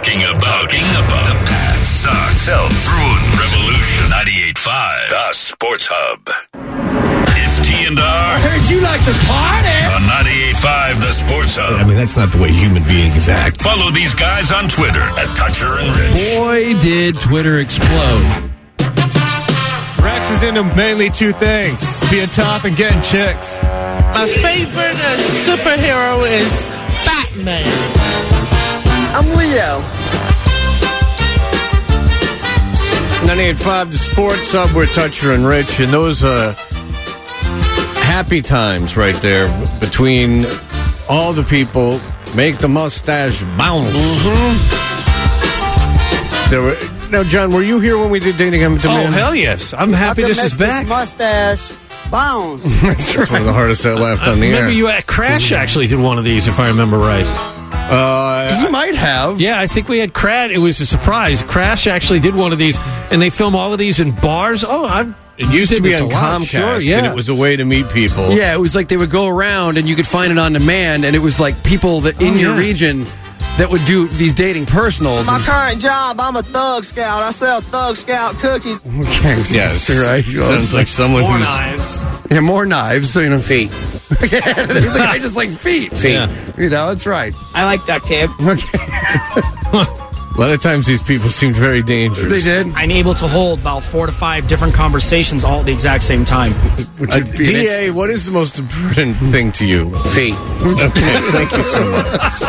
Talking about the Pat Sucks Ruin Revolution 98.5 The Sports Hub. It's T&R. I heard you like to party. On 98.5 The Sports Hub. I mean, that's not the way human beings act. Follow these guys on Twitter at Toucher and Rich. Boy, did Twitter explode. Rex is into mainly two things: being tough and getting chicks. My favorite superhero is Batman. I'm Leo. 98.5 The Sports Hub, we're Toucher and Rich, and those happy times right there between all the people. Make the mustache bounce. There were, now, John, were you here when we did Dating on Demand? Oh, hell yes. I'm happy this is back. Mustache bounce. That's one of the hardest I laughed on the air. Remember you at Crash actually did one of these, if I remember right. You might have. Yeah, I think we had Crash. It was a surprise. Crash actually did one of these, and they film all of these in bars. It used to be on Comcast, sure, yeah. and it was a way to meet people. Yeah, it was like they would go around and you could find it on demand, and it was like people that in your region that would do these dating personals. My current job, I'm a Thug Scout. I sell Thug Scout cookies. Okay, Yes. right. Sounds like someone More who's... knives. Yeah, more knives, so you know, feet. There's the guy just like feet. Yeah. You know, that's right. I like duct tape. Okay. A lot of times these people seemed very dangerous. They did. I'm able to hold about 4 to 5 different conversations all at the exact same time. Which would be an DA, what is the most important thing to you? feet. Okay, thank you so much.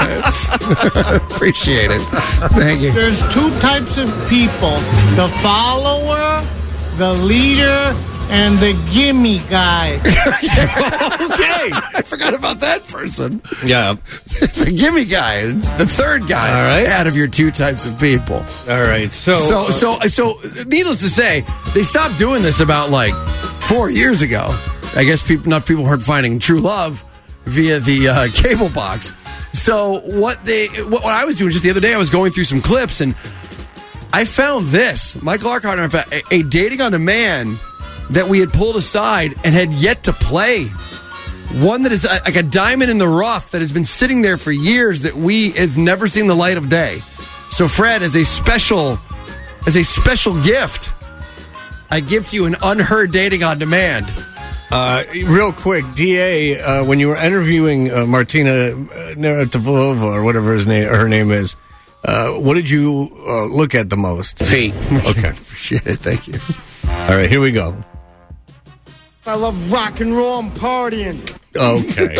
Appreciate it. Thank you. There's two types of people: the follower, the leader, and the gimme guy. Okay. I forgot about that person. Yeah. The gimme guy. It's the third guy All right. out of your two types of people. All right. So, needless to say, they stopped doing this about like 4 years ago. I guess enough people weren't finding true love via the cable box. So what I was doing just the other day, I was going through some clips and I found this. Michael Arcott and I found a Dating on Demand that we had pulled aside and had yet to play. One that is like a diamond in the rough that has been sitting there for years that has never seen the light of day. So Fred, as a special gift, I give to you an unheard Dating on Demand. real quick, DA, when you were interviewing Martina Navratilova or whatever her name is, what did you look at the most? Feet. Okay. Appreciate it. Thank you. All right, here we go. I love rock and roll and partying. Okay.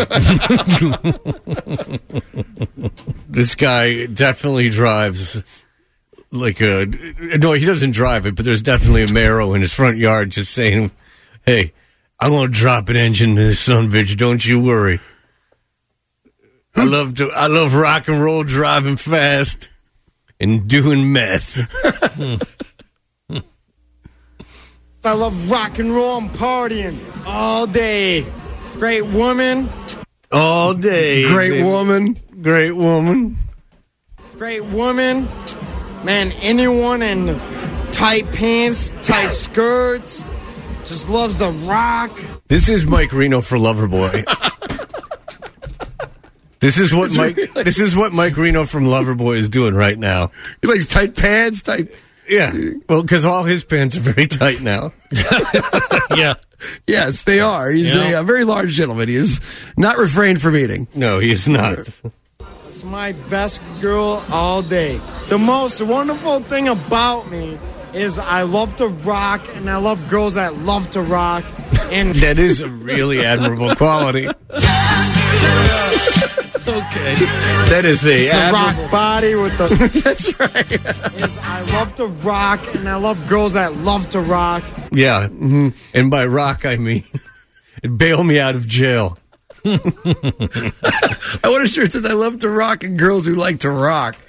This guy definitely drives like a... No, he doesn't drive it, but there's definitely a Camaro in his front yard just saying, hey, I'm going to drop an engine in this son-bitch, don't you worry. I love rock and roll, driving fast, and doing meth. I love rock and roll and partying all day. Great woman. All day. Great baby. woman. Great woman. Great woman. Man, anyone in tight pants, tight skirts, just loves the rock. This is Mike Reno for Loverboy. This is what Mike Reno from Loverboy is doing right now. He likes tight pants, tight... Yeah, well, because all his pants are very tight now. Yeah. Yes, they are. He's a very large gentleman. He is not refrained from eating. No, he is not. It's my best girl all day. The most wonderful thing about me is I love to rock, and I love girls that love to rock. And That is a really admirable quality. Okay. That is the rock admirable. body with the... That's right. is I love to rock, and I love girls that love to rock. Yeah, and by rock I mean bail me out of jail. I want a shirt that says, I love to rock and girls who like to rock.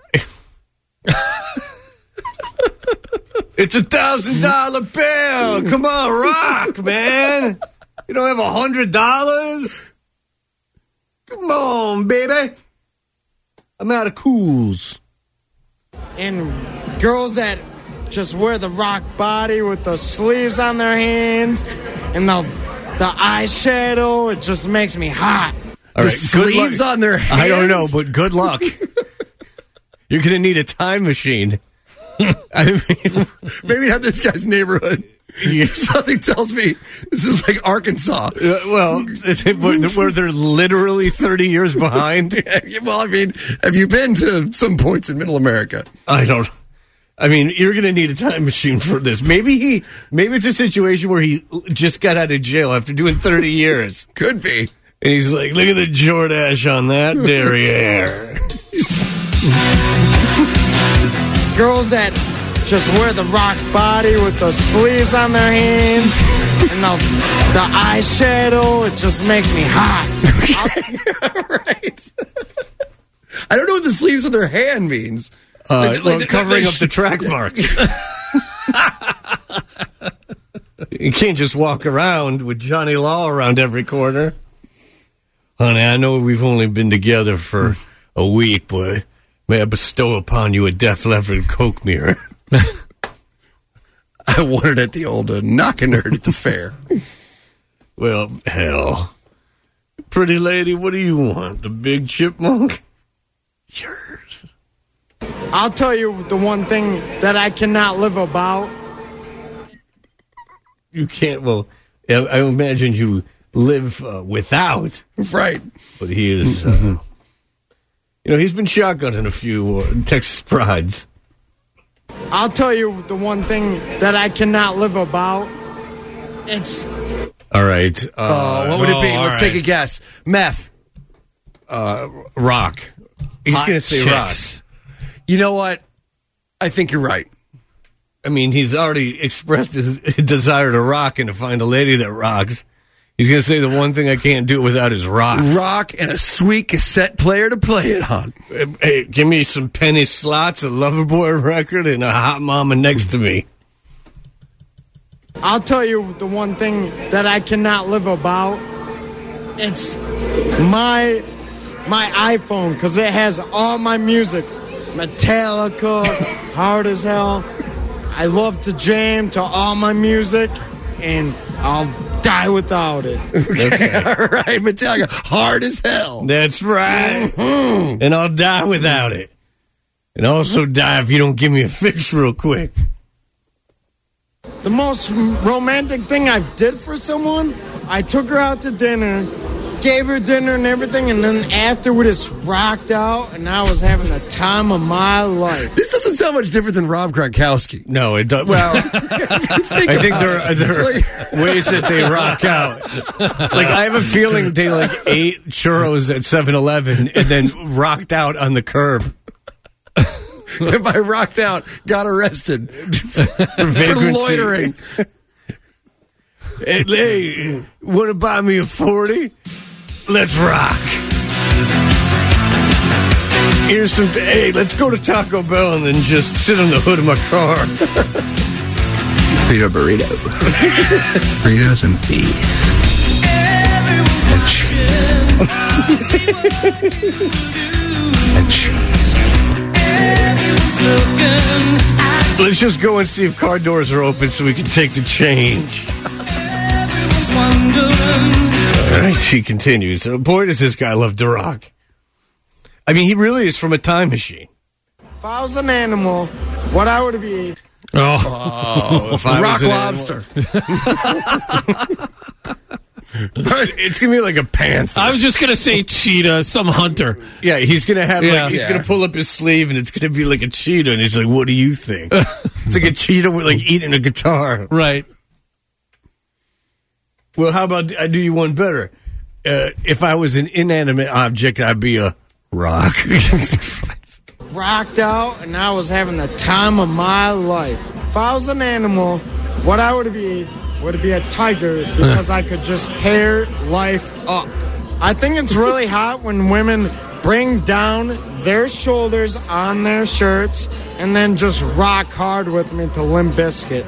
It's $1,000 bill. Come on, rock, man. You don't have $100? Come on, baby. I'm out of cools. And girls that just wear the rock body with the sleeves on their hands and the eyeshadow, it just makes me hot. All The right, good sleeves luck. on their hands? I don't know, but good luck. You're going to need a time machine. I mean, maybe not this guy's neighborhood. Something tells me this is like Arkansas. Well, where they're literally 30 years behind. Well, I mean, have you been to some points in Middle America? I mean, you're going to need a time machine for this. Maybe it's a situation where he just got out of jail after doing 30 years. Could be. And he's like, look at the Jordache on that derriere. Girls that just wear the rock body with the sleeves on their hands and the eyeshadow, it just makes me hot. Right. I don't know what the sleeves of their hand means. Covering up the track marks. You can't just walk around with Johnny Law around every corner. Honey, I know we've only been together for a week, but may I bestow upon you a Def Leppard Coke mirror? I wanted at the old knock-a-nerd at the fair. Well, hell. Pretty lady, what do you want? The big chipmunk? Yours. I'll tell you the one thing that I cannot live about. You can't, well, I imagine you live without. Right. But he is, he's been shotgunning a few Texas prides. I'll tell you the one thing that I cannot live about. It's... All right. What would it be? Let's take a guess. Meth. Rock. He's going to say chicks. rock. You know what? I think you're right. I mean, he's already expressed his desire to rock and to find a lady that rocks. He's going to say the one thing I can't do without is rock. Rock and a sweet cassette player to play it on. Hey, give me some penny slots, a Loverboy record, and a hot mama next to me. I'll tell you the one thing that I cannot live about. It's my iPhone, because it has all my music. Metallica, Hard as Hell. I love to jam to all my music, and I'll die without it. Okay. All right, Metallica, Hard as Hell. That's right. Mm-hmm. And I'll die without it. And also die if you don't give me a fix real quick. The most romantic thing I did for someone, I took her out to dinner, gave her dinner and everything, and then after we just rocked out, and I was having the time of my life. This doesn't sound much different than Rob Gronkowski. No, it does. Well, I think there are ways that they rock out. Like, I have a feeling they ate churros at 7-Eleven and then rocked out on the curb. If I rocked out, got arrested for loitering. Hey, want to buy me a 40? Let's rock. Here's some. Hey, let's go to Taco Bell and then just sit on the hood of my car. Burrito burrito. Burritos and beef. And cheese. Let's just go and see if car doors are open so we can take the change. All right, she continues. Boy, does this guy love to rock. I mean, he really is from a time machine. If I was an animal, what I would be... if I rock was an lobster. It's going to be like a panther. I was just going to say cheetah, some hunter. Yeah, he's going to have he's Yeah. going to pull up his sleeve and it's going to be like a cheetah. And he's like, what do you think? It's like a cheetah with eating a guitar. Right. Well, how about I do you one better? If I was an inanimate object, I'd be a rock. rocked out, and I was having the time of my life. If I was an animal, what I would be a tiger, because I could just tear life up. I think it's really hot when women bring down their shoulders on their shirts and then just rock hard with me to Limp Bizkit.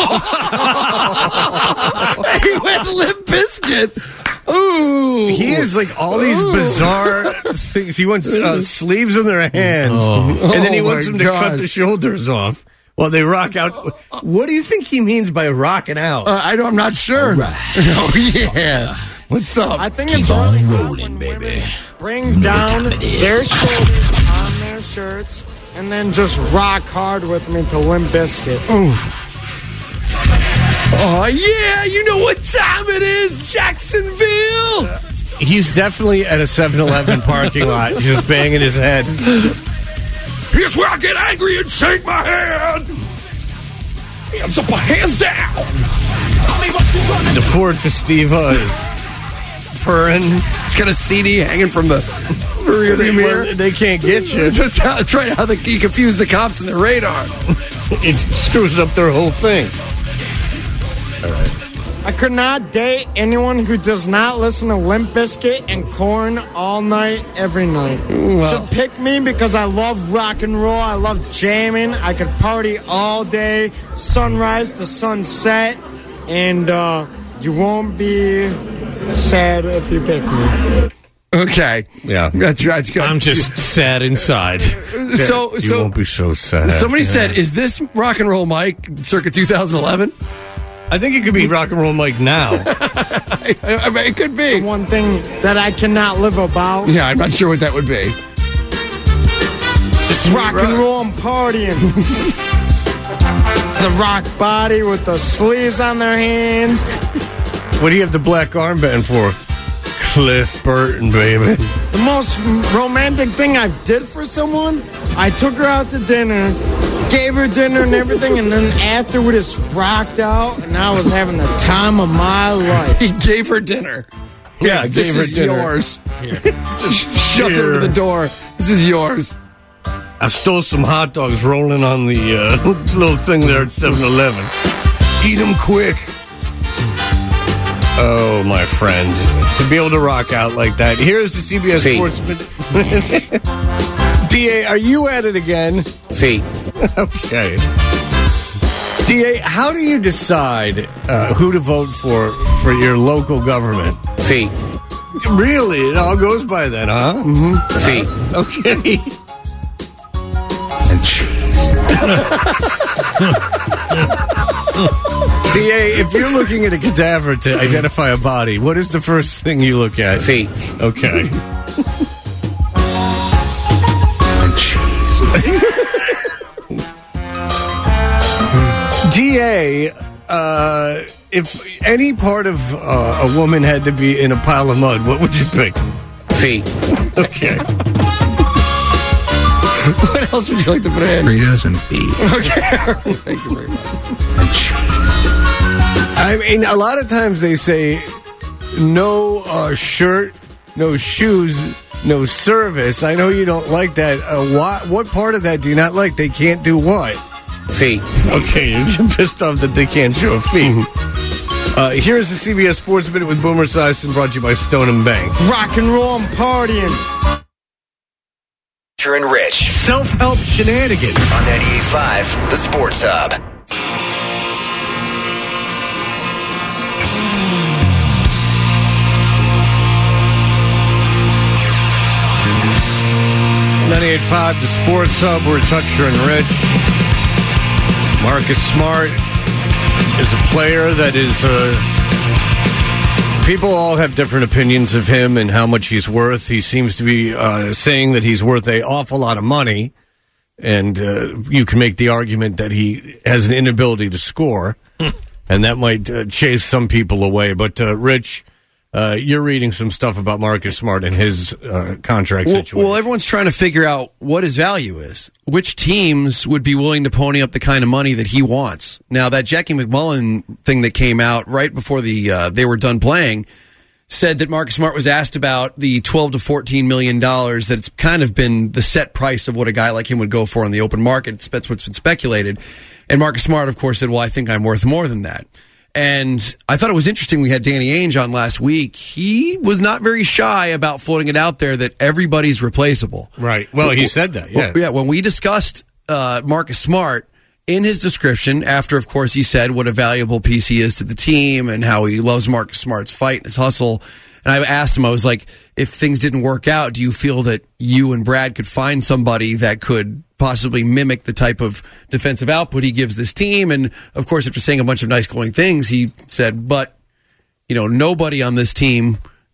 He went Limp Bizkit. Ooh. He is like all these bizarre things. He wants sleeves on their hands, and then he wants them to cut the shoulders off while they rock out. What do you think he means by rocking out? I'm not sure. Right. Oh, yeah. What's up? I think it's really hot when women bring down their shoulders on their shirts and then just rock hard with me to Limp Bizkit. Oh, yeah, you know what time it is, Jacksonville! He's definitely at a 7-Eleven parking lot, just banging his head. Here's where I get angry and shake my head! Hands up, hands down! The Ford Festiva is purring. It's got a CD hanging from the rear mirror. They can't get you. That's right, how he confused the cops and the radar. It screws up their whole thing. All right. I could not date anyone who does not listen to Limp Bizkit and Korn all night, every night. Should pick me because I love rock and roll. I love jamming. I could party all day, sunrise to sunset, and you won't be sad if you pick me. Okay. Yeah. That's good. I'm just sad inside. So you won't be so sad. Somebody said, is this Rock and Roll Mike circa 2011? I think it could be Rock and Roll Mike now. I mean, it could be. The one thing that I cannot live about. Yeah, I'm not sure what that would be. It's rock and roll and partying. The rock body with the sleeves on their hands. What do you have the black armband for? Cliff Burton, baby. The most romantic thing I did for someone, I took her out to dinner, gave her dinner and everything, and then after we just rocked out, and I was having the time of my life. He gave her dinner. Yeah, I gave her dinner. Yours. Just shoved her to the door. This is yours. I stole some hot dogs rolling on the little thing there at 7-Eleven. Eat them quick. Oh, my friend. To be able to rock out like that. Here's the CBS Sportsman. D.A., are you at it again? Feet. Okay. D.A., how do you decide who to vote for your local government? Feet. Really? It all goes by that, huh? Mm-hmm. Feet. Okay. And cheese. D.A., if you're looking at a cadaver to identify a body, what is the first thing you look at? Feet. Okay. And cheese. D.A., if any part of a woman had to be in a pile of mud, what would you pick? Feet. Okay. What else would you like to put in? Fritos and beef. Okay. Thank you very much. And cheese. I mean, a lot of times they say no shirt, no shoes, no service. I know you don't like that. What part of that do you not like? They can't do what? Feet. Okay, you're pissed off that they can't show feet. Here's the CBS Sports Minute with Boomer Esiason, brought to you by Stone and Bank. Rock and roll and partying. And Rich. Self-help shenanigans. On 98.5, The Sports Hub. .98.5, The Sports Hub. We're Toucher and Rich. Marcus Smart is a player that is... people all have different opinions of him and how much he's worth. He seems to be saying that he's worth an awful lot of money. And you can make the argument that he has an inability to score. And that might chase some people away. But, Rich... you're reading some stuff about Marcus Smart and his contract situation. Well, everyone's trying to figure out what his value is. Which teams would be willing to pony up the kind of money that he wants? Now, that Jackie McMullen thing that came out right before they were done playing said that Marcus Smart was asked about the $12 to $14 million, that it's kind of been the set price of what a guy like him would go for on the open market. That's what's been speculated. And Marcus Smart, of course, said, well, I think I'm worth more than that. And I thought it was interesting. We had Danny Ainge on last week. He was not very shy about floating it out there that everybody's replaceable. Right. Well, he said that, yeah. Yeah, when we discussed Marcus Smart, in his description, after, of course, he said what a valuable piece he is to the team and how he loves Marcus Smart's fight and his hustle. And I asked him, I was like, if things didn't work out, do you feel that you and Brad could find somebody that could possibly mimic the type of defensive output he gives this team? And, of course, after saying a bunch of nice glowing things, he said, but, nobody on this team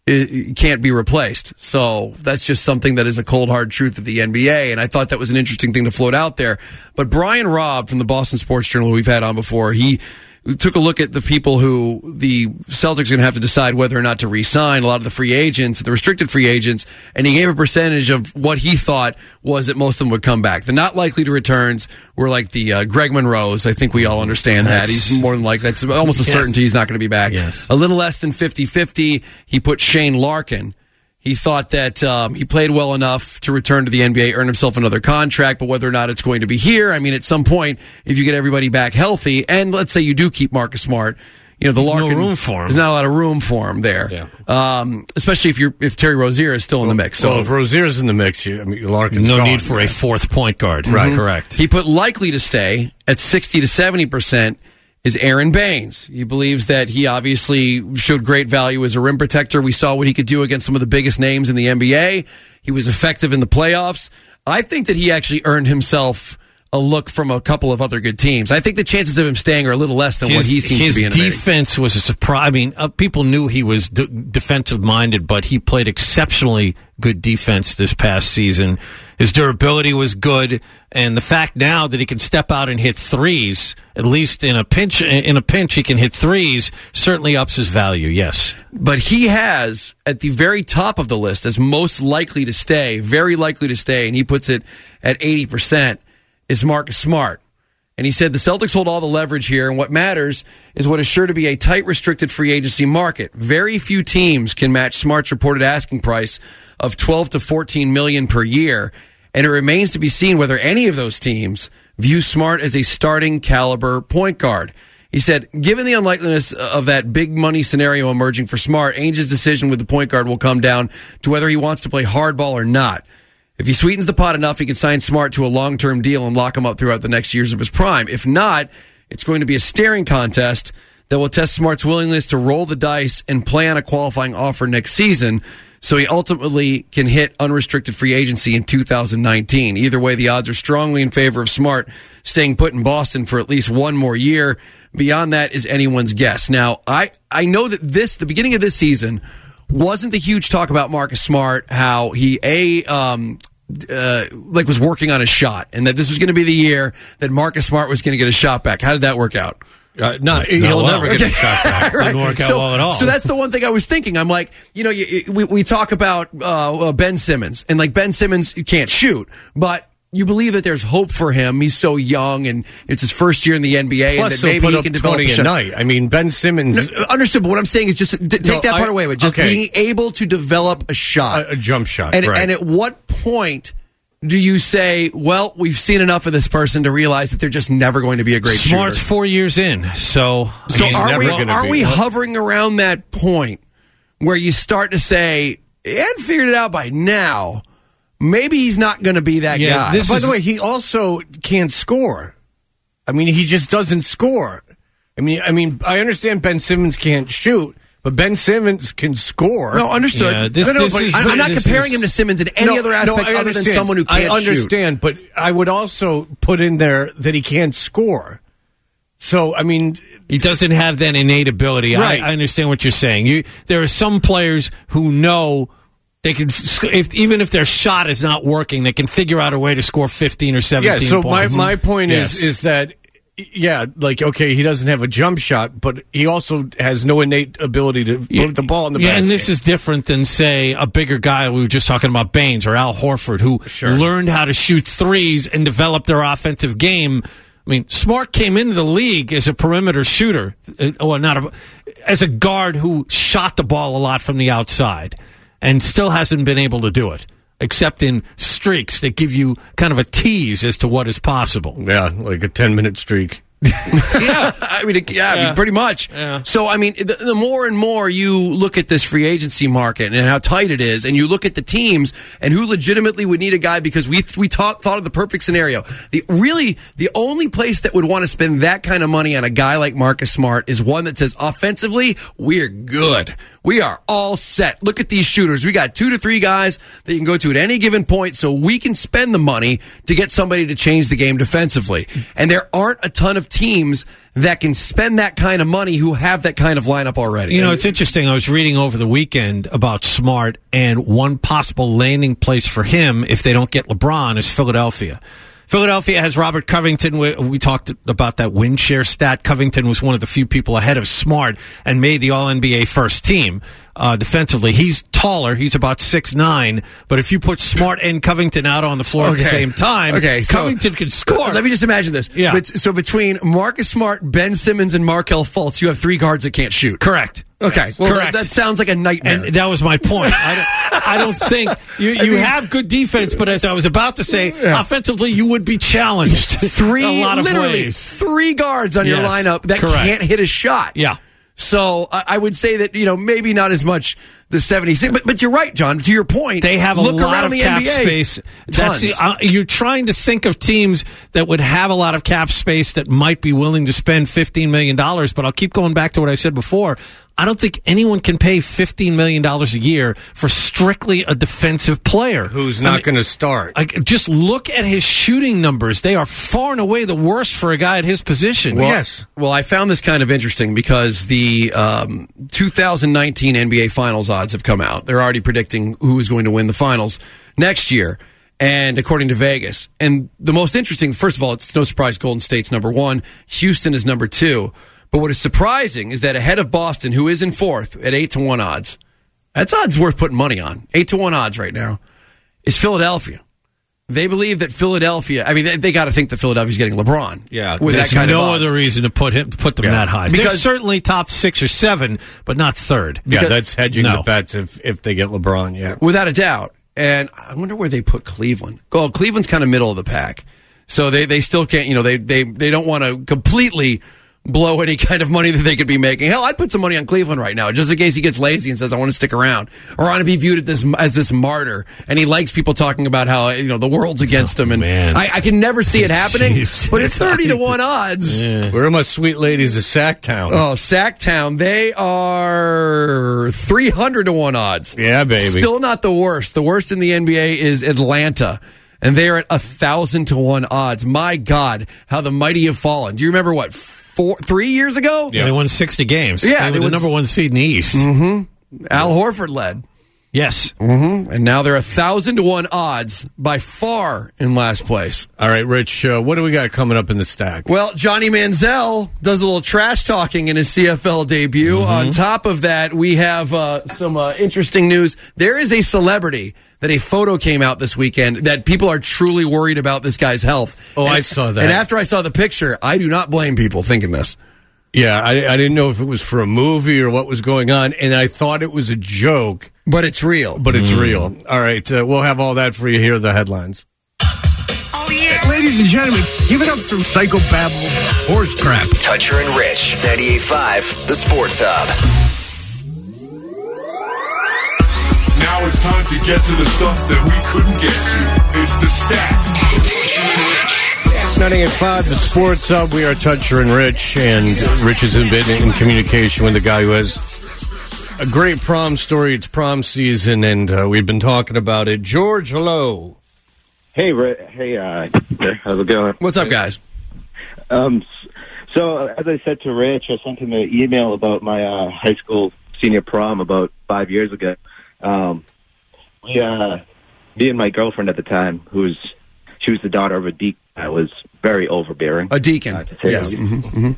it can't be replaced. So that's just something that is a cold, hard truth of the NBA, and I thought that was an interesting thing to float out there. But Brian Robb from the Boston Sports Journal, who we've had on before, he took a look at the people who the Celtics are going to have to decide whether or not to re-sign, a lot of the free agents, the restricted free agents, and he gave a percentage of what he thought was that most of them would come back. The not likely to returns were like the Greg Monroes. I think we all understand that. He's more than likely. That's almost a certainty he's not going to be back. Yes. A little less than 50-50, he put Shane Larkin. He thought that he played well enough to return to the NBA, earn himself another contract, but whether or not it's going to be here, I mean, at some point, if you get everybody back healthy, and let's say you do keep Marcus Smart, the Larkin, no room for him. There's not a lot of room for him there, especially if Terry Rozier is still in the mix. So if Rozier's in the mix, Larkin's no gone. need for a fourth point guard. Mm-hmm. Right, correct. He put likely to stay at 60 to 70%. Is Aaron Baines. He believes that he obviously showed great value as a rim protector. We saw what he could do against some of the biggest names in the NBA. He was effective in the playoffs. I think that he actually earned himself a look from a couple of other good teams. I think the chances of him staying are a little less than what he seems to be innovating. His defense was a surprise. I mean, people knew he was defensive-minded, but he played exceptionally good defense this past season. His durability was good, and the fact now that he can step out and hit threes, at least in a pinch he can hit threes, certainly ups his value, yes. But he has, at the very top of the list, as most likely to stay, very likely to stay, and he puts it at 80%, is Marcus Smart. And he said the Celtics hold all the leverage here, and what matters is what is sure to be a tight, restricted free agency market. Very few teams can match Smart's reported asking price of $12 to $14 million per year, and it remains to be seen whether any of those teams view Smart as a starting caliber point guard. He said, given the unlikeliness of that big money scenario emerging for Smart, Ainge's decision with the point guard will come down to whether he wants to play hardball or not. If he sweetens the pot enough, he can sign Smart to a long-term deal and lock him up throughout the next years of his prime. If not, it's going to be a staring contest that will test Smart's willingness to roll the dice and play on a qualifying offer next season, so he ultimately can hit unrestricted free agency in 2019. Either way, the odds are strongly in favor of Smart staying put in Boston for at least one more year. Beyond that is anyone's guess. Now, I know that the beginning of this season wasn't the huge talk about Marcus Smart, how he was working on a shot, and that this was going to be the year that Marcus Smart was going to get a shot back. How did that work out? He'll never get a shot back. Right. Didn't work out well at all. So that's the one thing I was thinking. I'm like, we talk about Ben Simmons, and like Ben Simmons can't shoot, but you believe that there's hope for him. He's so young, and it's his first year in the NBA, Plus, and that maybe he can develop a shot. night. I mean, Ben Simmons. No, understood, but what I'm saying is just take that part away. But just being able to develop a shot, a jump shot, and, right. And at what point do you say, well, we've seen enough of this person to realize that they're just never going to be a great Smart's shooter? 4 years in, so are we hovering around that point where you start to say, he hadn't figured it out by now, maybe he's not going to be that guy? By the way, he also can't score. I mean, he just doesn't score. I mean, I understand Ben Simmons can't shoot, but Ben Simmons can score. No, understood. Yeah, I'm not comparing him to Simmons in any other aspect other than someone who can't shoot. I understand, but I would also put in there that he can't score. So, I mean, he doesn't have that innate ability. Right. I understand what you're saying. There are some players who know they can, even if their shot is not working, they can figure out a way to score 15 or 17 so points. my point is that, okay, he doesn't have a jump shot, but he also has no innate ability to put the ball in the basket. And this is different than, say, a bigger guy. We were just talking about Baines or Al Horford, who learned how to shoot threes and develop their offensive game. I mean, Smart came into the league as a perimeter shooter, as a guard who shot the ball a lot from the outside, and still hasn't been able to do it, except in streaks that give you kind of a tease as to what is possible. Yeah, like a 10-minute streak. I mean, pretty much. Yeah. So, I mean, the more and more you look at this free agency market and how tight it is, and you look at the teams and who legitimately would need a guy, because we thought of the perfect scenario. The only place that would want to spend that kind of money on a guy like Marcus Smart is one that says, offensively, we're good. we are all set. Look at these shooters. We got 2 to 3 guys that you can go to at any given point, so we can spend the money to get somebody to change the game defensively. And there aren't a ton of teams that can spend that kind of money who have that kind of lineup already. You know, it's interesting. I was reading over the weekend about Smart, and one possible landing place for him if they don't get LeBron is Philadelphia. Philadelphia has Robert Covington. We talked about that win share stat. Covington was one of the few people ahead of Smart and made the All-NBA first team defensively. He's taller. He's about 6'9", but if you put Smart and Covington out on the floor at the same time, Covington can score. Let me just imagine this. Yeah. So between Marcus Smart, Ben Simmons, and Markelle Fultz, you have 3 guards that can't shoot. Correct. Okay, well, correct. That sounds like a nightmare. And that was my point. I don't think you have good defense, but as I was about to say, offensively you would be challenged. A lot of ways. 3 guards on your lineup that can't hit a shot. Yeah. So I would say that, maybe not as much the 76, but you're right, John. To your point, they have a lot of cap NBA, space. You're trying to think of teams that would have a lot of cap space that might be willing to spend $15 million, but I'll keep going back to what I said before. I don't think anyone can pay $15 million a year for strictly a defensive player. Who's not going to start. Just look at his shooting numbers. They are far and away the worst for a guy at his position. Well, yes. Well, I found this kind of interesting because the 2019 NBA Finals odds have come out. They're already predicting who is going to win the finals next year, and according to Vegas. And the most interesting, first of all, it's no surprise Golden State's number 1. Houston is number 2. But what is surprising is that ahead of Boston, who is in 4th at 8-1 odds, that's odds worth putting money on. 8-1 odds right now is Philadelphia. They believe that Philadelphia. I mean, they got to think that Philadelphia's getting LeBron. Yeah, with there's that kind no other reason to put them that high. Because they're certainly top 6 or 7, but not 3rd. Yeah, that's hedging the bets if they get LeBron. Yeah, without a doubt. And I wonder where they put Cleveland. Oh, Cleveland's kind of middle of the pack, so they still can't. They don't want to completely blow any kind of money that they could be making. Hell, I'd put some money on Cleveland right now, just in case he gets lazy and says, I want to stick around. Or I want to be viewed as this martyr. And he likes people talking about how, the world's against him. And I can never see it happening, but it's 30-1 odds. Yeah. Where are my sweet ladies of Sacktown? Oh, Sacktown. They are 300-1 odds. Yeah, baby. Still not the worst. The worst in the NBA is Atlanta. And they are at 1,000-1 odds. My God, how the mighty have fallen. Do you remember 3 years ago? Yeah, they won 60 games. Yeah, they were the number 1 seed in the East. Mm-hmm. Al Horford led. Yes. Mm-hmm. And now they're 1,000-1 odds, by far in last place. All right, Rich, what do we got coming up in the stack? Well, Johnny Manziel does a little trash talking in his CFL debut. Mm-hmm. On top of that, we have some interesting news. There is a celebrity that a photo came out this weekend that people are truly worried about this guy's health. Oh, I saw that. And after I saw the picture, I do not blame people thinking this. Yeah, I didn't know if it was for a movie or what was going on, and I thought it was a joke. But it's real. But it's real. All right, we'll have all that for you. Here are the headlines. Oh, yeah. Ladies and gentlemen, give it up for psychobabble horse crap. Toucher and Rich, 98.5, The Sports Hub. Now it's time to get to the stuff that we couldn't get to. It's the stack. 98.5, The Sports Hub. We are Toucher and Rich, and Rich has been in communication with the guy who has a great prom story. It's prom season, and we've been talking about it. George, hello. Hey, how's it going? What's up, guys? So, as I said to Rich, I sent him an email about my high school senior prom about 5 years ago. Me and my girlfriend at the time, she was the daughter of a deacon that was very overbearing. A deacon, yes. Mm-hmm.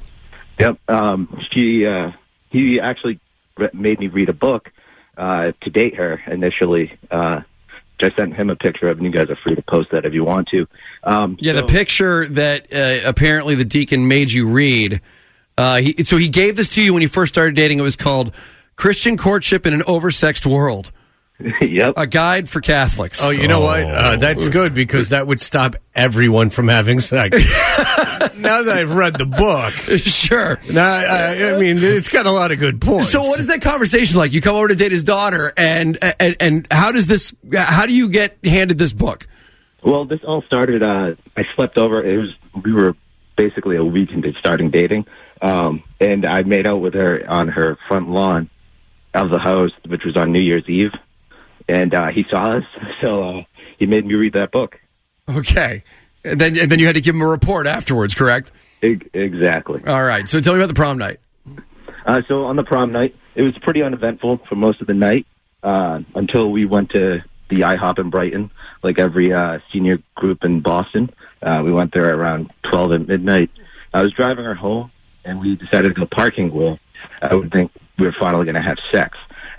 Yep. He actually made me read a book to date her initially. I sent him a picture of, and you guys are free to post that if you want to. The picture that apparently the deacon made you read. So he gave this to you when you first started dating. It was called Christian Courtship in an Oversexed World. Yep. A guide for Catholics. Oh, you know what? That's good because that would stop everyone from having sex. Now that I've read the book. Sure. Now, I mean, it's got a lot of good points. So what is that conversation like? You come over to date his daughter, and how do you get handed this book? Well, this all started, I slept over. We were basically a week into starting dating, and I made out with her on her front lawn. of the house, which was on New Year's Eve, and he saw us, so he made me read that book. Okay. And then you had to give him a report afterwards, correct? Exactly. All right. So tell me about the prom night. So on the prom night, it was pretty uneventful for most of the night until we went to the IHOP in Brighton, like every senior group in Boston. We went there around 12 at midnight. I was driving her home, and we decided to go parking where I would think we were finally going to have sex.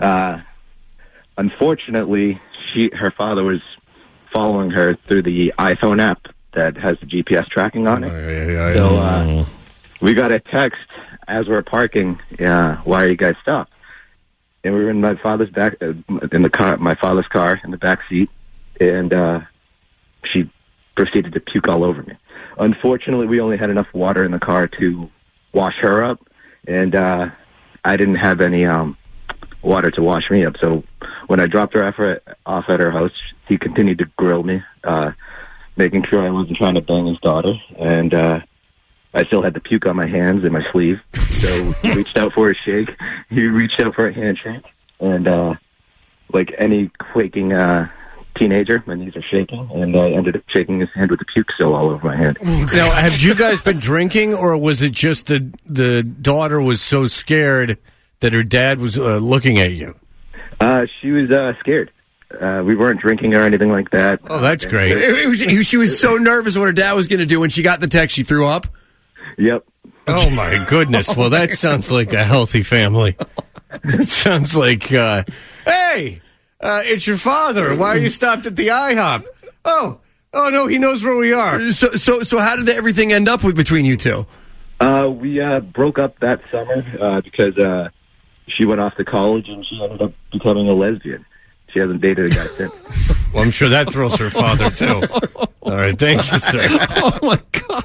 Unfortunately, her father was following her through the iPhone app that has the GPS tracking on it. So we got a text as we're parking, why are you guys stopped? And we were in my father's back, in the car, my father's car in the back seat, and she proceeded to puke all over me. Unfortunately, we only had enough water in the car to wash her up, and I didn't have any water to wash me up. So when I dropped her off at her house, he continued to grill me, making sure I wasn't trying to bang his daughter, and I still had the puke on my hands and my sleeve. So he reached out for a shake. He reached out for a handshake, and like any quaking teenager, my knees are shaking, and I ended up shaking his hand with the puke still all over my hand. Now, have you guys been drinking, or was it just the daughter was so scared that her dad was looking at you? She was scared. We weren't drinking or anything like that. Oh, that's great. She was so nervous what her dad was going to do. When she got the text, she threw up? Yep. Oh, my goodness. Well, that sounds like a healthy family. That sounds like, hey, it's your father. Why are you stopped at the IHOP? Oh, no, he knows where we are. So how did everything end up between you two? We broke up that summer because she went off to college and she ended up becoming a lesbian. She hasn't dated a guy since. Well, I'm sure that thrills her father, too. All right, thank you, sir. Oh, my God.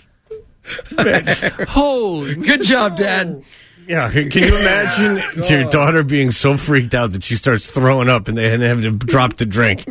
Holy, good job, Dad. Yeah, can you imagine your daughter being so freaked out that she starts throwing up and they have to drop the drink?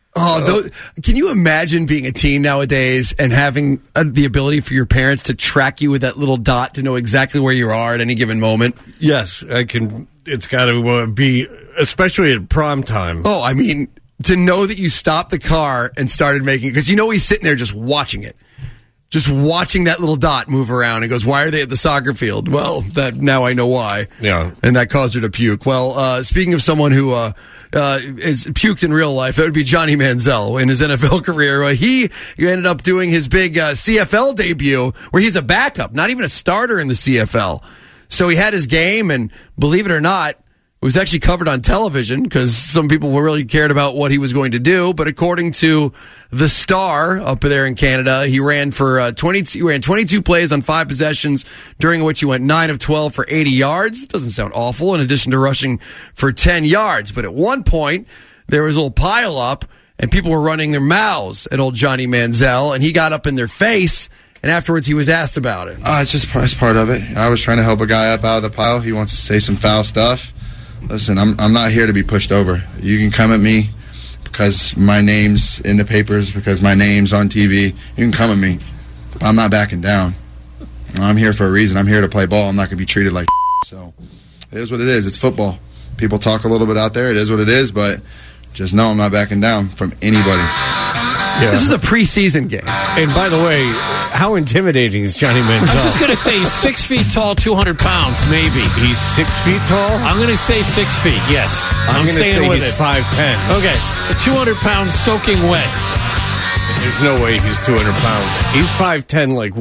Can you imagine being a teen nowadays and having the ability for your parents to track you with that little dot to know exactly where you are at any given moment? Yes, I can. It's got to be, especially at prom time. Oh, I mean, to know that you stopped the car and started making, because he's sitting there just watching it. Just watching that little dot move around and goes, why are they at the soccer field? Well, now I know why. Yeah. And that caused her to puke. Well, speaking of someone who is puked in real life, that would be Johnny Manziel in his NFL career. He ended up doing his big CFL debut where he's a backup, not even a starter in the CFL. So he had his game, and believe it or not, it was actually covered on television because some people really cared about what he was going to do. But according to the Star up there in Canada, he ran for 22 plays on 5 possessions, during which he went 9 of 12 for 80 yards. Doesn't sound awful, in addition to rushing for 10 yards. But at one point, there was a little pile up, and people were running their mouths at old Johnny Manziel, and he got up in their face. And afterwards, he was asked about it. It's part of it. I was trying to help a guy up out of the pile. He wants to say some foul stuff. Listen, I'm not here to be pushed over. You can come at me because my name's in the papers, because my name's on TV. You can come at me. But I'm not backing down. I'm here for a reason. I'm here to play ball. I'm not going to be treated like so. It is what it is. It's football. People talk a little bit out there. It is what it is, but just know I'm not backing down from anybody. Yeah. This is a preseason game. And by the way, how intimidating is Johnny Manziel? I was just going to say he's 6 feet tall, 200 pounds, maybe. He's 6 feet tall? I'm going to say 6 feet, yes. I'm staying with he's it. 5'10". Okay, 200 pounds soaking wet. There's no way he's 200 pounds. He's 5'10", like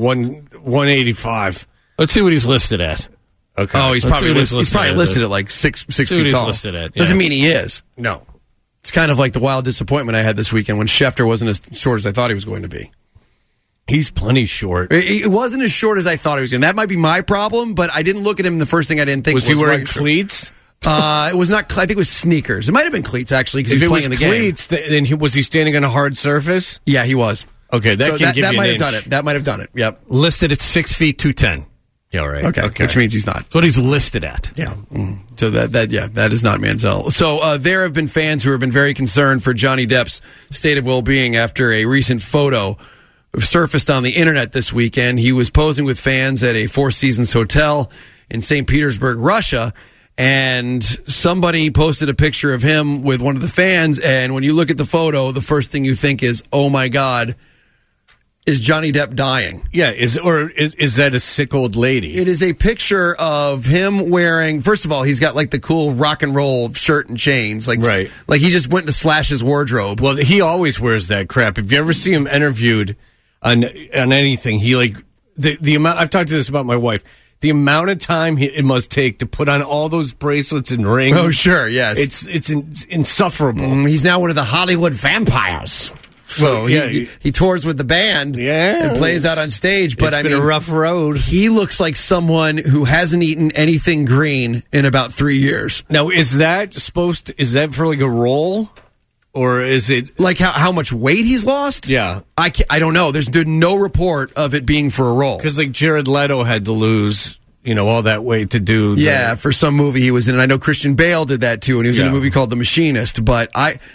185. Let's see what he's listed at. Okay. Oh, he's probably listed at like 6 feet tall. He's listed at. Doesn't mean he is. No. It's kind of like the wild disappointment I had this weekend when Schefter wasn't as short as I thought he was going to be. He's plenty short. It wasn't as short as I thought he was going to. That might be my problem, but I didn't look at him. The first thing I didn't think was he wearing cleats? It was not. I think it was sneakers. It might have been cleats, actually, because he was playing in the cleats, game. Then was he standing on a hard surface? Yeah, he was. Okay, that might have done it. That might have done it. Yep. Listed at 6 feet 210. Yeah, all right. Okay, which means he's not. That's what he's listed at. Yeah. So that is not Manziel. So there have been fans who have been very concerned for Johnny Depp's state of well-being after a recent photo surfaced on the internet this weekend. He was posing with fans at a Four Seasons hotel in St. Petersburg, Russia, and somebody posted a picture of him with one of the fans, and when you look at the photo, the first thing you think is, oh my God, is Johnny Depp dying? Yeah, is that a sick old lady? It is a picture of him wearing, first of all, he's got like the cool rock and roll shirt and chains. Like he just went to slash his wardrobe. Well, he always wears that crap. If you ever see him interviewed on anything, he like, the amount, I've talked to this about my wife, the amount of time it must take to put on all those bracelets and rings. Oh, sure, yes. It's insufferable. He's now one of the Hollywood vampires. So he tours with the band and plays out on stage. But it's been a rough road. He looks like someone who hasn't eaten anything green in about 3 years. Now, is that for like a role? Or is it like how much weight he's lost? Yeah, I don't know. There's no report of it being for a role. Because like Jared Leto had to lose, all that weight to do. For some movie he was in. And I know Christian Bale did that too, and he was in a movie called The Machinist. But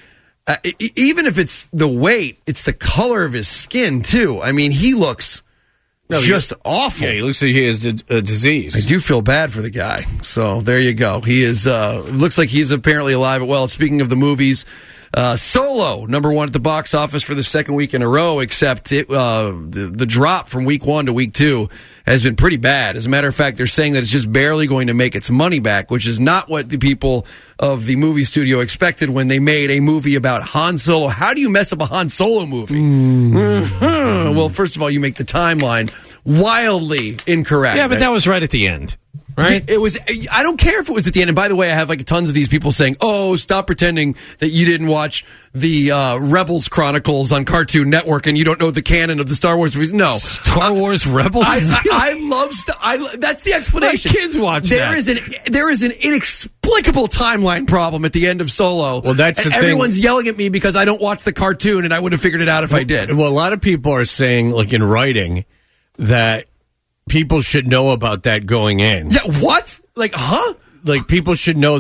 even if it's the weight, it's the color of his skin too. I mean, he looks just awful. Yeah, he looks like he has a disease. I do feel bad for the guy. So there you go. He is. Looks like he's apparently alive. Well, speaking of the movies. Solo, number one at the box office for the second week in a row, except the drop from week 1 to week 2 has been pretty bad. As a matter of fact, they're saying that it's just barely going to make its money back, which is not what the people of the movie studio expected when they made a movie about Han Solo. How do you mess up a Han Solo movie? Well, first of all, you make the timeline wildly incorrect. Yeah, but that was right at the end. Right? It was. I don't care if it was at the end. And by the way, I have like tons of these people saying, "Oh, stop pretending that you didn't watch the Rebels Chronicles on Cartoon Network and you don't know the canon of the Star Wars movies." No, Star Wars Rebels. I love. That's the explanation. My kids watch that. There is an inexplicable timeline problem at the end of Solo. Well, that's the thing. Everyone's yelling at me because I don't watch the cartoon, and I would have figured it out if I did. Well, a lot of people are saying, like in writing, that people should know about that going in. Yeah, what? Like, huh? Like, people should know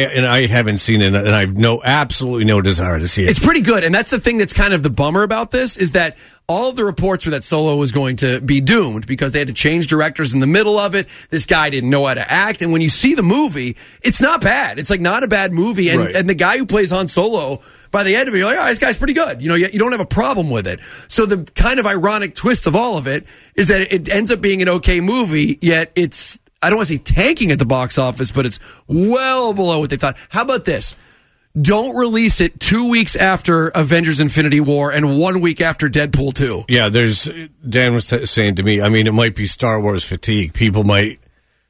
I haven't seen it, and I have absolutely no desire to see it. It's pretty good, and that's the thing that's kind of the bummer about this, is that all of the reports were that Solo was going to be doomed because they had to change directors in the middle of it. This guy didn't know how to act, and when you see the movie, it's not bad. It's like not a bad movie, and the guy who plays Han Solo, by the end of it, you're like, oh, this guy's pretty good. You don't have a problem with it. So the kind of ironic twist of all of it is that it ends up being an okay movie, yet it's, I don't want to say tanking at the box office, but it's well below what they thought. How about this? Don't release it 2 weeks after Avengers Infinity War and 1 week after Deadpool 2. Yeah, Dan was saying to me, I mean, it might be Star Wars fatigue. People might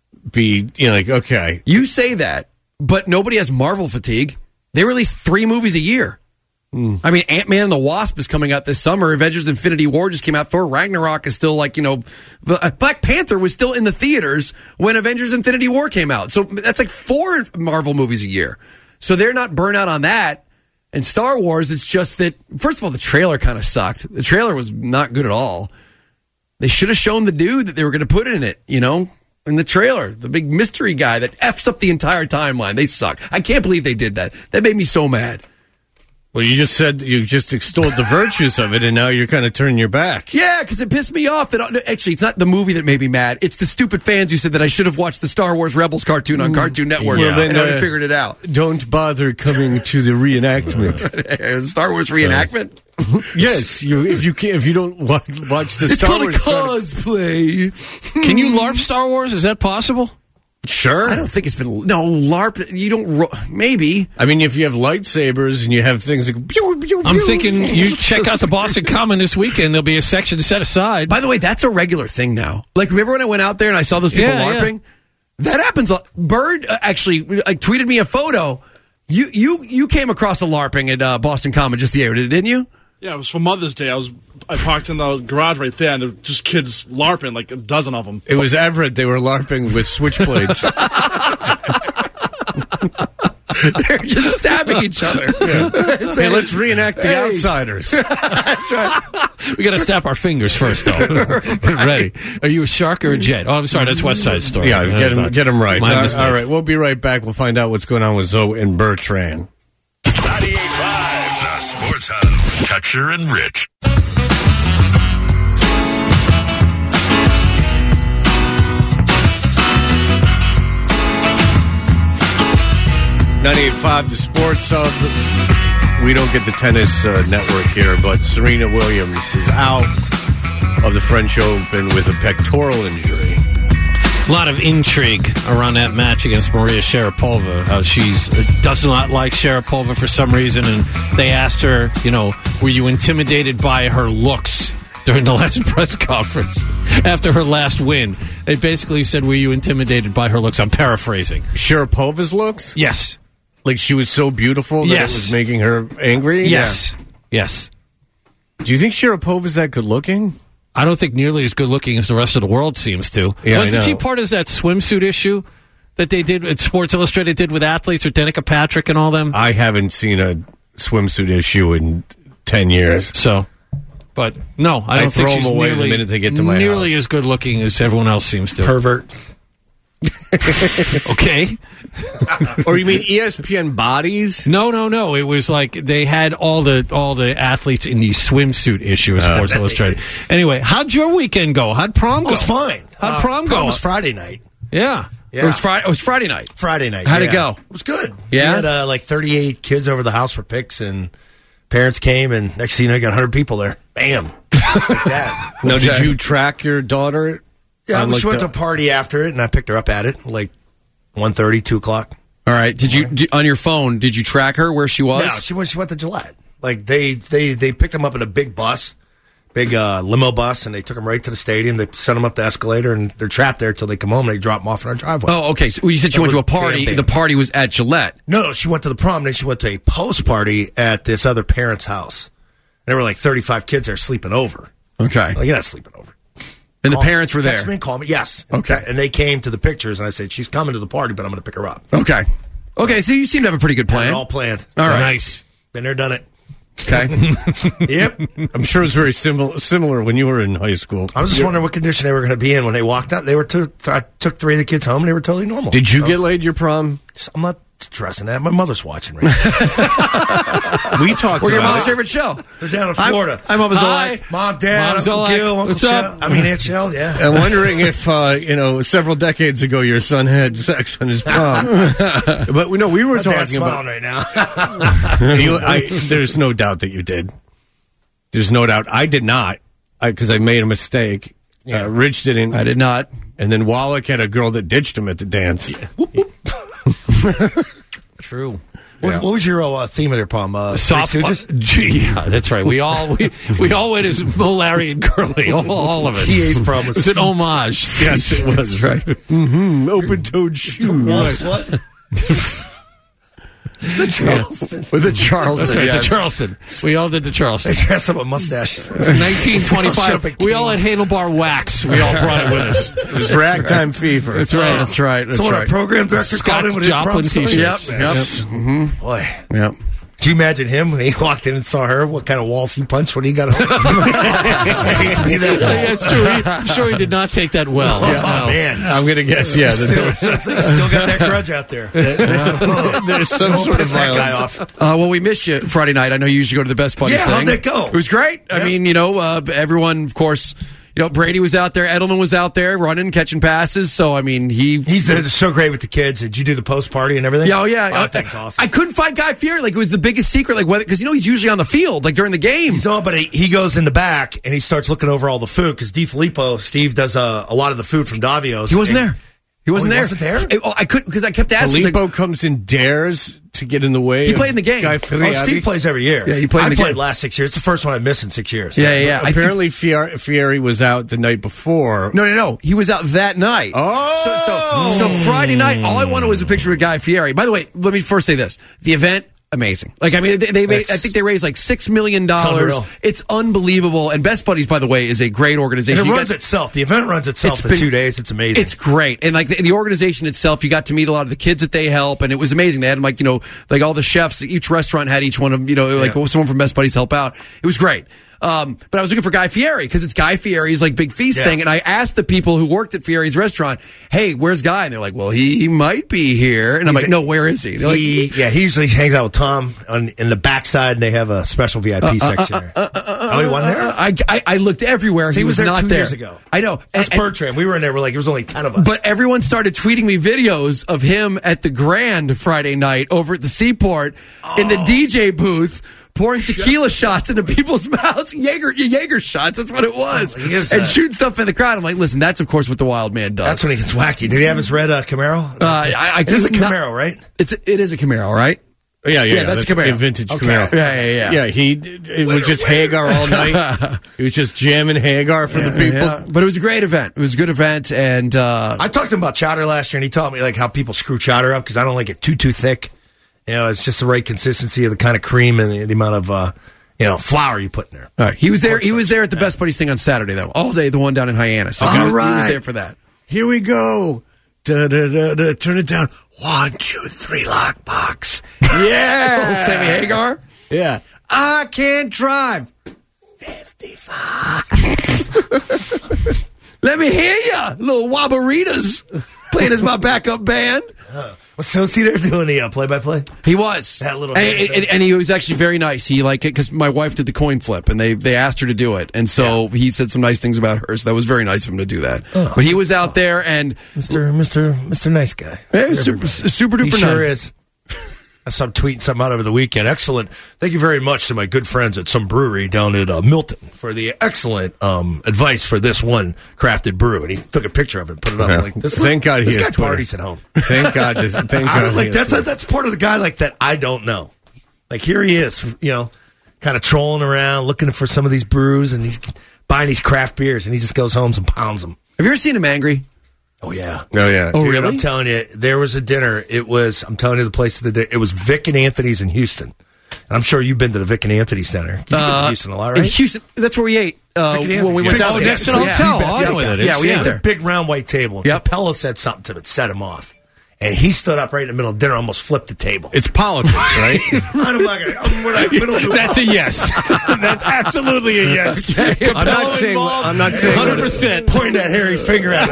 be, like, okay. You say that, but nobody has Marvel fatigue. They release 3 movies a year. I mean, Ant-Man and the Wasp is coming out this summer. Avengers Infinity War just came out. Thor Ragnarok is still like, Black Panther was still in the theaters when Avengers Infinity War came out. So that's like 4 Marvel movies a year. So they're not burnt out on that. And Star Wars, it's just that, first of all, the trailer kind of sucked. The trailer was not good at all. They should have shown the dude that they were going to put in it, in the trailer. The big mystery guy that F's up the entire timeline. They suck. I can't believe they did that. That made me so mad. Well, you just said you just extolled the virtues of it, and now you're kind of turning your back. Yeah, because it pissed me off. Actually, it's not the movie that made me mad. It's the stupid fans who said that I should have watched the Star Wars Rebels cartoon on Cartoon Network and I would have figured it out. Don't bother coming to the reenactment. Star Wars reenactment? Yes, if you don't watch the Star Wars. It's called a cosplay. Can you LARP Star Wars? Is that possible? Sure. I don't think it's been... No, LARP, you don't... Maybe. I mean, if you have lightsabers and you have things that go... I'm thinking you check out the Boston Common this weekend. There'll be a section set aside. By the way, that's a regular thing now. Like, remember when I went out there and I saw those people LARPing? Yeah. That happens. Bird actually tweeted me a photo. You came across a LARPing at Boston Common just the other day, didn't you? Yeah, it was for Mother's Day. I parked in the garage right there, and there were just kids LARPing, like a dozen of them. It was Everett. They were LARPing with switchblades. They're just stabbing each other. Yeah. Hey, let's reenact The Outsiders. That's right. We got to snap our fingers first, though. Ready? Are you a shark or a jet? Oh, I'm sorry. That's West Side Story. Yeah, get him right. All right, we'll be right back. We'll find out what's going on with Zoe and Bertrand. 98.5, the Sports Hub. Toucher and Rich. 98.5, the Sports Hub. We don't get the tennis network here, but Serena Williams is out of the French Open with a pectoral injury. A lot of intrigue around that match against Maria Sharapova. How she does not like Sharapova for some reason, and they asked her, were you intimidated by her looks during the last press conference after her last win? They basically said, were you intimidated by her looks? I'm paraphrasing. Sharapova's looks? Yes. Like she was so beautiful that it was making her angry? Yes. Yeah. Yes. Do you think Sharapova's that good looking? I don't think nearly as good looking as the rest of the world seems to. Yeah, Wasn't she part of that swimsuit issue that they did, Sports Illustrated did with athletes, with Danica Patrick and all them? I haven't seen a swimsuit issue in 10 years. So, but no, I don't think she's away nearly, the minute they get to my nearly house. as good looking as everyone else seems to. Pervert. Okay. Or you mean ESPN bodies? No. It was like they had all the athletes in the swimsuit issue of Sports Illustrated. Anyway, how'd your weekend go? How'd prom go? It was fine. How'd prom go? Prom was Friday night. Yeah. It was Friday night. Friday night. How'd it go? It was good. Yeah? We had like 38 kids over the house for pics, and parents came, and next thing you know, you got 100 people there. Bam. Like that. Now, did you track your daughter? Yeah, she went to a party after it, and I picked her up at it, like 1:30, 2 o'clock. All right. Did you on your phone? Did you track her where she was? No, she went to Gillette. Like they picked them up in a big bus, big limo bus, and they took them right to the stadium. They sent them up the escalator, and they're trapped there till they come home. And they drop them off in our driveway. Oh, okay. So you said she went to a party. Bam. The party was at Gillette. No, she went to the prom. Then she went to a post party at this other parent's house. There were like 35 kids there sleeping over. Okay. Like, you're not sleeping over. And the parents were there. Text me and call me. Yes. Okay. And they came to the pictures, and I said, she's coming to the party, but I'm going to pick her up. Okay. Okay, so you seem to have a pretty good plan. All planned. All right. Nice. Been there, done it. Okay. Yep. I'm sure it's very similar when you were in high school. I was just wondering what condition they were going to be in when they walked out. They were I took 3 of the kids home, and they were totally normal. Did you get laid your prom? I'm not stressing that. My mother's watching right now. We talked We're your about mom's favorite show. They're down in Florida. I'm Mom Zola. Mom, Dad, Mom's Uncle Zola. Gil, Uncle What's Shell. up? I mean, Aunt Shell, yeah. I'm wondering if, several decades ago your son had sex on his prom. But we were My dad's talking about... smiling right now. There's no doubt that you did. There's no doubt. I did not, because I made a mistake. Yeah. Rich didn't. I did not. And then Wallach had a girl that ditched him at the dance. True. What was your theme of your prom? Soft. Yeah, that's right. We all went as Mo, Larry, and Curly. All of us. TA's prom was It's an homage. Yes, it was. Right. Open-toed shoe. What? The Charleston. With the Charleston. That's right, yes. the Charleston. We all did the Charleston. They dressed up with mustaches. 1925. We all had handlebar wax. We all brought it with us. It was ragtime fever. That's right. That's right. That's So what right. our program director called him with his Joplin prom story? t-shirts. Yep. Mm-hmm. Boy. Yep. Do you imagine him when he walked in and saw her? What kind of walls he punched when he got home? I hate to be that wall. Yeah, it's true. I'm sure he did not take that well. Oh, man. I'm going to guess, yeah. Still got that grudge out there. There's some Don't sort of piss that guy violence. off. Well, we missed you Friday night. I know you usually go to the Best Buddies Yeah, thing. how'd that go? It was great. I mean, everyone, of course, Brady was out there. Edelman was out there running, catching passes. So, I mean, he's so great with the kids. Did you do the post party and everything? Yeah, oh, yeah. Oh, that's awesome. I couldn't find Guy Fieri. Like, it was the biggest secret. Like, whether, because, he's usually on the field, like, during the game. But he goes in the back and he starts looking over all the food because Steve does a lot of the food from Davio's. He wasn't there. He wasn't there. Wasn't there? I couldn't, because I kept asking. Filippo comes and dares to get in the way. He played in the game. Guy Fieri. Steve plays every year. Yeah, he played in the I played game. last 6 years. It's the first one I've missed in 6 years. Yeah. Apparently, Fieri was out the night before. No. He was out that night. Oh! So Friday night, all I wanted was a picture of Guy Fieri. By the way, let me first say this. The event, amazing. Like, I mean, they made, I think they raised like $6 million. unreal. It's unbelievable. And Best Buddies, by the way, is a great organization. And it runs itself. The event runs itself in 2 days. It's amazing. It's great. And like the organization itself, you got to meet a lot of the kids that they help, and it was amazing. They had like all the chefs, each restaurant had each one of them, someone from Best Buddies help out. It was great. But I was looking for Guy Fieri because it's Guy Fieri's like big feast thing, and I asked the people who worked at Fieri's restaurant, "Hey, where's Guy?" And they're like, "Well, he might be here." And I'm like, "No, where is he?" They're he usually hangs out with Tom in the backside, and they have a special VIP section there. Oh, he wasn't there? I looked everywhere. He was there not 2 there. years ago. I know. That's Bertrand. We were in there. We're like, there was only 10 of us. But everyone started tweeting me videos of him at the Grand Friday night over at the Seaport in the DJ booth, pouring tequila shots into people's mouths. Jaeger shots, that's what it was. And shooting stuff in the crowd. I'm like, listen, that's of course what the wild man does. That's when he gets wacky. Did he have his red Camaro? It is a Camaro, right? It is a Camaro, right? Yeah, that's a Camaro. A vintage Okay. Camaro. Yeah. Yeah, it was just Hagar all night. He was just jamming Hagar for the people. Yeah. But it was a great event. It was a good event, and I talked to him about chowder last year, and he taught me like how people screw chowder up because I don't like it too thick. You know, it's just the right consistency of the kind of cream and the amount of flour you put in there. All right. He was there. He was there at the Best Buddies thing on Saturday, though. All day, the one down in Hyannis. Like, he was there for that. Here we go. Da-da-da-da. Turn it down. 1, 2, 3, lockbox. Yeah. Sammy Hagar? Yeah. I can't drive. 55. Let me hear ya. Little Wabaritas playing as my backup band. So was he there doing the play-by-play? He was. That little and he was actually very nice. He liked it because my wife did the coin flip, and they asked her to do it. And so he said some nice things about her, so that was very nice of him to do that. Oh. But he was out there, and... Mr. Nice Guy. Yeah, he was super duper He nice. sure is. I saw him tweeting something out over the weekend. Excellent. Thank you very much to my good friends at some brewery down at Milton for the excellent advice for this one crafted brew. And he took a picture of it and put it up. Like, Thank God this he guy has Twitter. parties at home. Thank God. Thank God. Like that's part of the guy like that I don't know. Like here he is, kind of trolling around, looking for some of these brews, and he's buying these craft beers, and he just goes home and pounds them. Have you ever seen him angry? Oh, yeah. Oh, Dude, really? I'm telling you, there was a dinner. I'm telling you the place of the day. It was Vic and Anthony's in Houston. And I'm sure you've been to the Vic and Anthony Center. You've been to Houston a lot, right? In Houston, that's where we ate when we went down next to the hotel. We ate there. Big round white table. Yep. Capella said something to him that set him off. And he stood up right in the middle of dinner, almost flipped the table. It's politics, right? That's a yes. That's absolutely a yes. I'm not saying 100%. Pointing that hairy finger at him.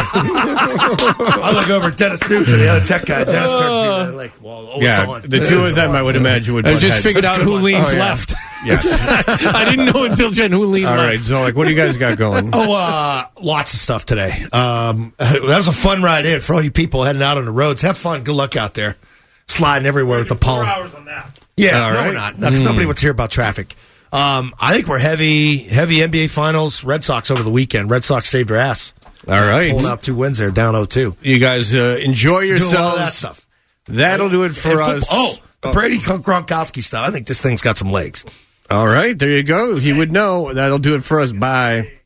I look over at Dennis Nukes and the other tech guy. Dennis turns to me like, it's on. The two of them, I would imagine, would. I just figured out who leans Oh, yeah. left. Yes. I didn't know until Jen who leaned All left. right, so what do you guys got going? Lots of stuff today. That was a fun ride in for all you people heading out on the roads. Have fun. Good luck out there. Sliding everywhere with the pollen. 4 hours on that. Yeah, All no, right. we're not. Because nobody wants to hear about traffic. I think we're heavy NBA Finals. Red Sox over the weekend. Red Sox saved their ass. All right. Pulling out 2 wins there, down 0-2. You guys enjoy yourselves. Doing all that stuff. That'll do it for us. The Brady Gronkowski stuff. I think this thing's got some legs. All right, there you go. He would know. That'll do it for us. Bye.